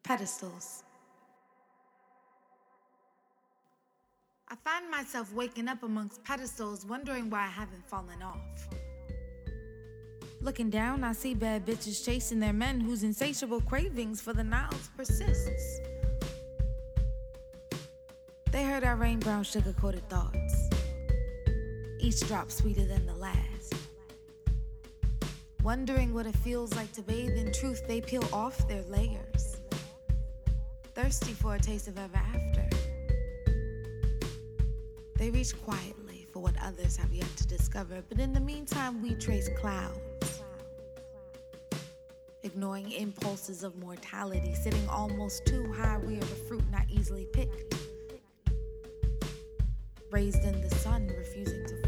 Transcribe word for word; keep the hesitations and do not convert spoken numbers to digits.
Pedestals. I find myself waking up amongst pedestals, wondering why I haven't fallen off. Looking down, I see bad bitches chasing their men whose insatiable cravings for the Niles persists. They heard our rain brown sugar-coated thoughts, each drop sweeter than the last. Wondering what it feels like to bathe in truth, they peel off their layers, thirsty for a taste of ever after. They reach quietly for what others have yet to discover, but in the meantime we trace clouds, ignoring impulses of mortality, sitting almost too high. We are the fruit not easily picked, raised in the sun, refusing to